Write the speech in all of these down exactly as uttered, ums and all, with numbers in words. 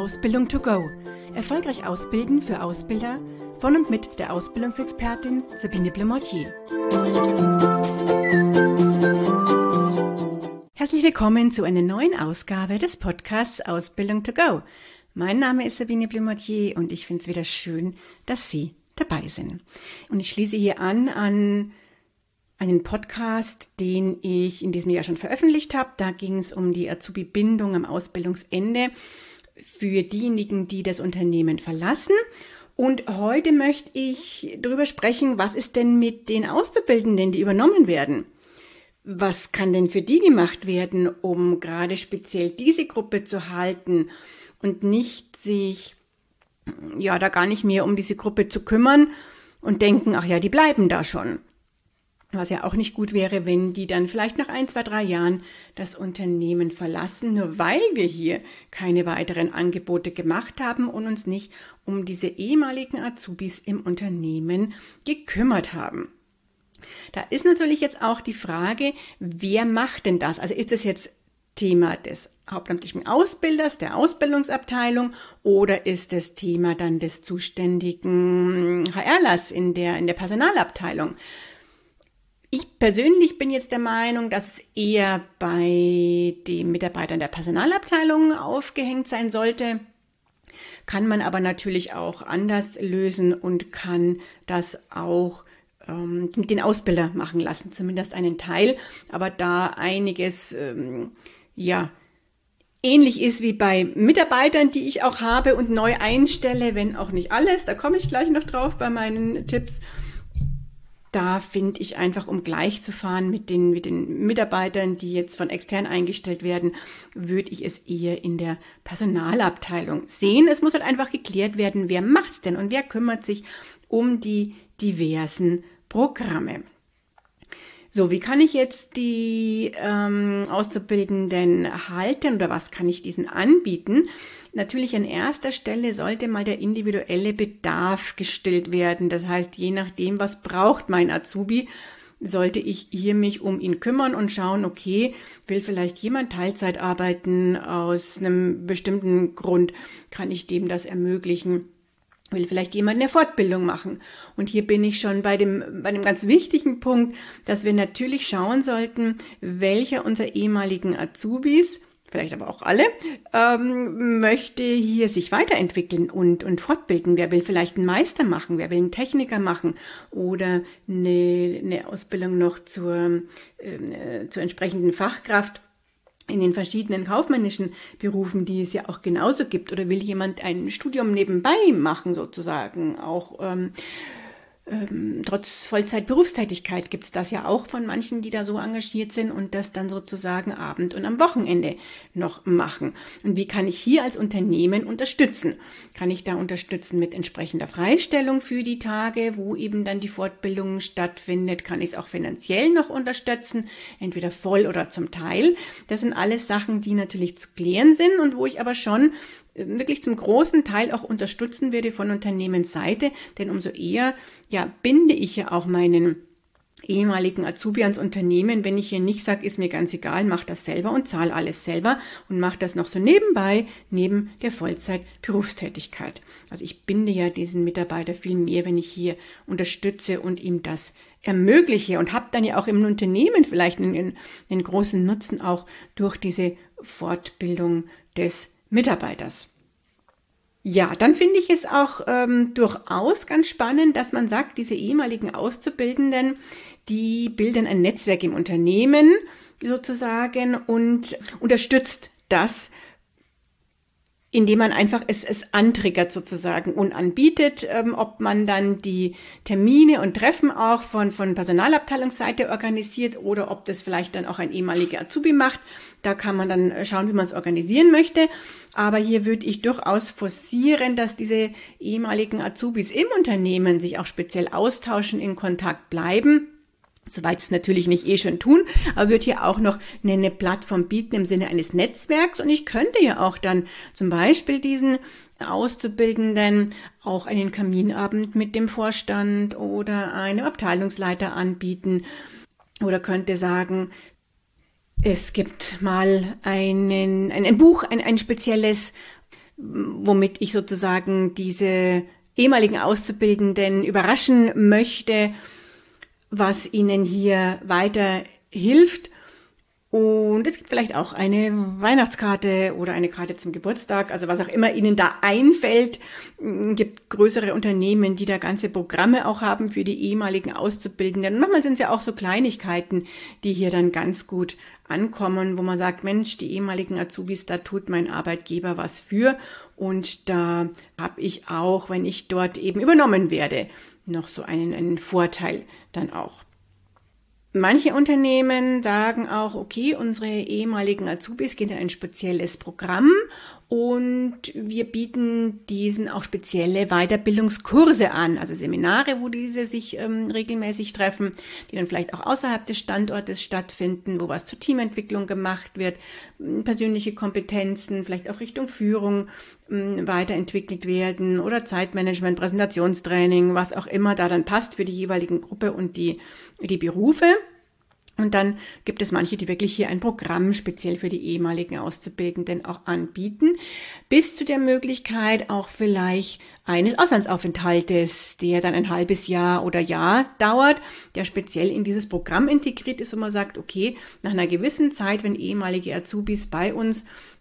Ausbildung to go. Erfolgreich ausbilden für Ausbilder von und mit der Ausbildungsexpertin Sabine Blemortier. Herzlich willkommen zu einer neuen Ausgabe des Podcasts Ausbildung to go. Mein Name ist Sabine Blemortier und ich finde es wieder schön, dass Sie dabei sind. Und ich schließe hier an an einen Podcast, den ich in diesem Jahr schon veröffentlicht habe. Da ging es um die Azubi-Bindung am Ausbildungsende für diejenigen, die das Unternehmen verlassen. Und heute möchte ich darüber sprechen, was ist denn mit den Auszubildenden, die übernommen werden? Was kann denn für die gemacht werden, um gerade speziell diese Gruppe zu halten und nicht sich, ja, da gar nicht mehr um diese Gruppe zu kümmern und denken, ach ja, die bleiben da schon. Was ja auch nicht gut wäre, wenn die dann vielleicht nach ein, zwei, drei Jahren das Unternehmen verlassen, nur weil wir hier keine weiteren Angebote gemacht haben und uns nicht um diese ehemaligen Azubis im Unternehmen gekümmert haben. Da ist natürlich jetzt auch die Frage, wer macht denn das? Also ist das jetzt Thema des hauptamtlichen Ausbilders, der Ausbildungsabteilung oder ist das Thema dann des zuständigen HRlers in der, in der Personalabteilung? Ich persönlich bin jetzt der Meinung, dass es eher bei den Mitarbeitern der Personalabteilung aufgehängt sein sollte. Kann man aber natürlich auch anders lösen und kann das auch ähm, mit den Ausbilder machen lassen, zumindest einen Teil. Aber da einiges, ähm, ja, ähnlich ist wie bei Mitarbeitern, die ich auch habe und neu einstelle, wenn auch nicht alles, da komme ich gleich noch drauf bei meinen Tipps. Da finde ich einfach, um gleich zu fahren mit den, mit den Mitarbeitern, die jetzt von extern eingestellt werden, würde ich es eher in der Personalabteilung sehen. Es muss halt einfach geklärt werden, wer macht es denn und wer kümmert sich um die diversen Programme. So, wie kann ich jetzt die ähm, Auszubildenden halten oder was kann ich diesen anbieten? Natürlich an erster Stelle sollte mal der individuelle Bedarf gestillt werden. Das heißt, je nachdem, was braucht mein Azubi, sollte ich hier mich um ihn kümmern und schauen, okay, will vielleicht jemand Teilzeit arbeiten aus einem bestimmten Grund, kann ich dem das ermöglichen? Will vielleicht jemand eine Fortbildung machen. Und hier bin ich schon bei dem, bei dem ganz wichtigen Punkt, dass wir natürlich schauen sollten, welcher unserer ehemaligen Azubis, vielleicht aber auch alle, ähm, möchte hier sich weiterentwickeln und, und fortbilden. Wer will vielleicht einen Meister machen, wer will einen Techniker machen oder eine, eine Ausbildung noch zur, äh, zur entsprechenden Fachkraft in den verschiedenen kaufmännischen Berufen, die es ja auch genauso gibt. Oder will jemand ein Studium nebenbei machen sozusagen, auch ähm, ähm, trotz Vollzeit-Berufstätigkeit gibt es das ja auch von manchen, die da so engagiert sind und das dann sozusagen Abend und am Wochenende noch machen. Und wie kann ich hier als Unternehmen unterstützen? Kann ich da unterstützen mit entsprechender Freistellung für die Tage, wo eben dann die Fortbildung stattfindet? Kann ich es auch finanziell noch unterstützen, entweder voll oder zum Teil? Das sind alles Sachen, die natürlich zu klären sind und wo ich aber schon wirklich zum großen Teil auch unterstützen werde von Unternehmensseite, denn umso eher ja, binde ich ja auch meinen ehemaligen Azubi ans Unternehmen, wenn ich hier nicht sage, ist mir ganz egal, mach das selber und zahle alles selber und mach das noch so nebenbei, neben der Vollzeit-Berufstätigkeit. Also ich binde ja diesen Mitarbeiter viel mehr, wenn ich hier unterstütze und ihm das ermögliche und habe dann ja auch im Unternehmen vielleicht einen, einen großen Nutzen auch durch diese Fortbildung des Mitarbeiters. Ja, dann finde ich es auch ähm, durchaus ganz spannend, dass man sagt, diese ehemaligen Auszubildenden, die bilden ein Netzwerk im Unternehmen sozusagen und unterstützt das, indem man einfach es, es antriggert sozusagen und anbietet, ähm, ob man dann die Termine und Treffen auch von, von Personalabteilungsseite organisiert oder ob das vielleicht dann auch ein ehemaliger Azubi macht. Da kann man dann schauen, wie man es organisieren möchte. Aber hier würde ich durchaus forcieren, dass diese ehemaligen Azubis im Unternehmen sich auch speziell austauschen, in Kontakt bleiben. Soweit es natürlich nicht eh schon tun, aber wird hier auch noch eine, eine Plattform bieten im Sinne eines Netzwerks und ich könnte ja auch dann zum Beispiel diesen Auszubildenden auch einen Kaminabend mit dem Vorstand oder einem Abteilungsleiter anbieten oder könnte sagen, es gibt mal einen, ein, ein Buch, ein, ein spezielles womit ich sozusagen diese ehemaligen Auszubildenden überraschen möchte, was ihnen hier weiter hilft. Und es gibt vielleicht auch eine Weihnachtskarte oder eine Karte zum Geburtstag, also was auch immer Ihnen da einfällt. Es gibt größere Unternehmen, die da ganze Programme auch haben für die ehemaligen Auszubildenden. Und manchmal sind es ja auch so Kleinigkeiten, die hier dann ganz gut ankommen, wo man sagt, Mensch, die ehemaligen Azubis, da tut mein Arbeitgeber was für. Und da habe ich auch, wenn ich dort eben übernommen werde, noch so einen, einen Vorteil dann auch. Manche Unternehmen sagen auch, okay, unsere ehemaligen Azubis gehen in ein spezielles Programm und wir bieten diesen auch spezielle Weiterbildungskurse an, also Seminare, wo diese sich ähm, regelmäßig treffen, die dann vielleicht auch außerhalb des Standortes stattfinden, wo was zur Teamentwicklung gemacht wird, persönliche Kompetenzen, vielleicht auch Richtung Führung ähm, weiterentwickelt werden oder Zeitmanagement, Präsentationstraining, was auch immer da dann passt für die jeweiligen Gruppe und die, die Berufe. Und dann gibt es manche, die wirklich hier ein Programm speziell für die ehemaligen Auszubildenden auch anbieten, bis zu der Möglichkeit auch vielleicht eines Auslandsaufenthaltes, der dann ein halbes Jahr oder Jahr dauert, der speziell in dieses Programm integriert ist, wo man sagt, okay, nach einer gewissen Zeit, wenn ehemalige Azubis bei uns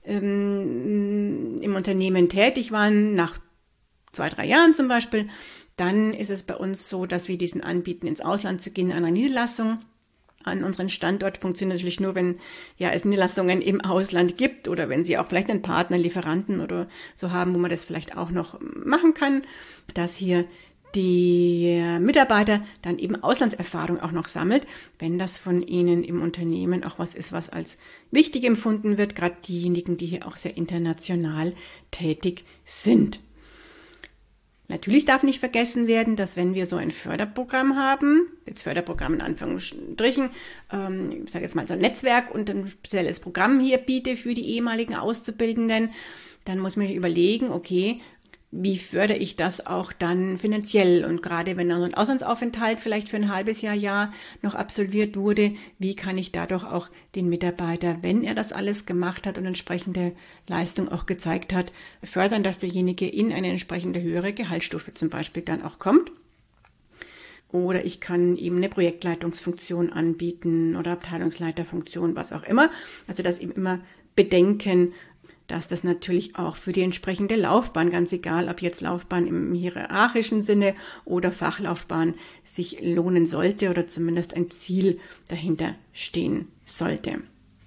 ähm, im Unternehmen tätig waren, nach zwei, drei Jahren zum Beispiel, dann ist es bei uns so, dass wir diesen anbieten, ins Ausland zu gehen, an einer Niederlassung. An unseren Standort funktioniert natürlich nur, wenn ja es Niederlassungen im Ausland gibt oder wenn sie auch vielleicht einen Partner, Lieferanten oder so haben, wo man das vielleicht auch noch machen kann, dass hier die Mitarbeiter dann eben Auslandserfahrung auch noch sammelt, wenn das von ihnen im Unternehmen auch was ist, was als wichtig empfunden wird, gerade diejenigen, die hier auch sehr international tätig sind. Natürlich darf nicht vergessen werden, dass wenn wir so ein Förderprogramm haben, jetzt Förderprogramm in Anführungsstrichen, ähm, ich sage jetzt mal so ein Netzwerk und ein spezielles Programm hier biete für die ehemaligen Auszubildenden, dann muss man sich überlegen, okay, wie fördere ich das auch dann finanziell? Und gerade wenn dann so ein Auslandsaufenthalt vielleicht für ein halbes Jahr, Jahr noch absolviert wurde, wie kann ich dadurch auch den Mitarbeiter, wenn er das alles gemacht hat und entsprechende Leistung auch gezeigt hat, fördern, dass derjenige in eine entsprechende höhere Gehaltsstufe zum Beispiel dann auch kommt? Oder ich kann ihm eine Projektleitungsfunktion anbieten oder Abteilungsleiterfunktion, was auch immer. Also das eben immer bedenken, dass das natürlich auch für die entsprechende Laufbahn, ganz egal, ob jetzt Laufbahn im hierarchischen Sinne oder Fachlaufbahn, sich lohnen sollte oder zumindest ein Ziel dahinter stehen sollte.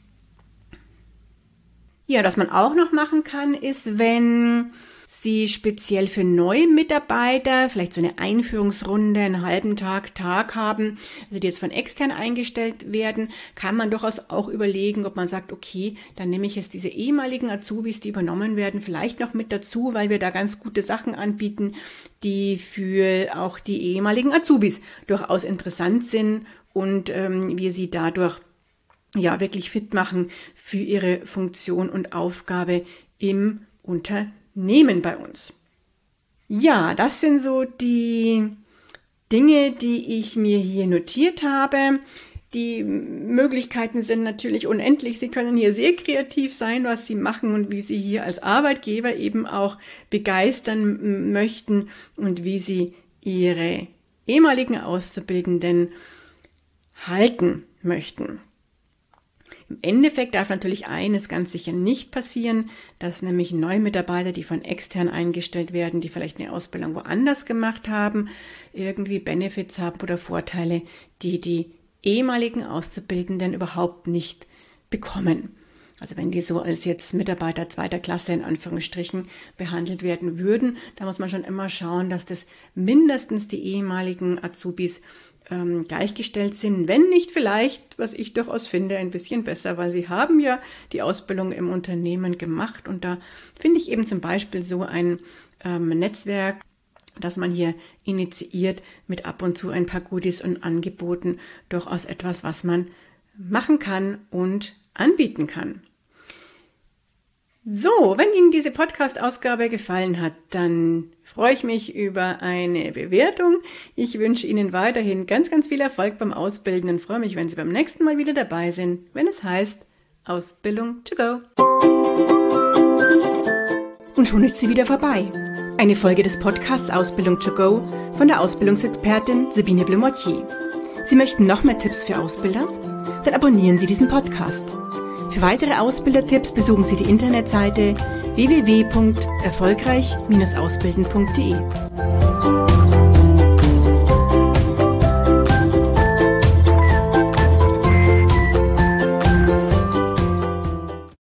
Ja, was man auch noch machen kann, ist, wenn Sie speziell für neue Mitarbeiter vielleicht so eine Einführungsrunde, einen halben Tag, Tag haben, also die jetzt von extern eingestellt werden, kann man durchaus auch überlegen, ob man sagt, okay, dann nehme ich jetzt diese ehemaligen Azubis, die übernommen werden, vielleicht noch mit dazu, weil wir da ganz gute Sachen anbieten, die für auch die ehemaligen Azubis durchaus interessant sind und ähm, wir sie dadurch ja wirklich fit machen für ihre Funktion und Aufgabe im Unternehmen. Nehmen bei uns. Ja, das sind so die Dinge, die ich mir hier notiert habe. Die Möglichkeiten sind natürlich unendlich. Sie können hier sehr kreativ sein, was Sie machen und wie Sie hier als Arbeitgeber eben auch begeistern möchten und wie Sie Ihre ehemaligen Auszubildenden halten möchten. Im Endeffekt darf natürlich eines ganz sicher nicht passieren, dass nämlich neue Mitarbeiter, die von extern eingestellt werden, die vielleicht eine Ausbildung woanders gemacht haben, irgendwie Benefits haben oder Vorteile, die die ehemaligen Auszubildenden überhaupt nicht bekommen. Also wenn die so als jetzt Mitarbeiter zweiter Klasse in Anführungsstrichen behandelt werden würden, da muss man schon immer schauen, dass das mindestens die ehemaligen Azubis ähm, gleichgestellt sind, wenn nicht vielleicht, was ich durchaus finde, ein bisschen besser, weil sie haben ja die Ausbildung im Unternehmen gemacht und da finde ich eben zum Beispiel so ein ähm, Netzwerk, dass man hier initiiert mit ab und zu ein paar Goodies und Angeboten, durchaus etwas, was man machen kann und anbieten kann. So, wenn Ihnen diese Podcast-Ausgabe gefallen hat, dann freue ich mich über eine Bewertung. Ich wünsche Ihnen weiterhin ganz, ganz viel Erfolg beim Ausbilden und freue mich, wenn Sie beim nächsten Mal wieder dabei sind, wenn es heißt Ausbildung to go. Und schon ist sie wieder vorbei. Eine Folge des Podcasts Ausbildung to go von der Ausbildungsexpertin Sabine Blemortier. Sie möchten noch mehr Tipps für Ausbilder? Dann abonnieren Sie diesen Podcast. Für weitere Ausbildertipps besuchen Sie die Internetseite w w w punkt erfolgreich Bindestrich ausbilden punkt de.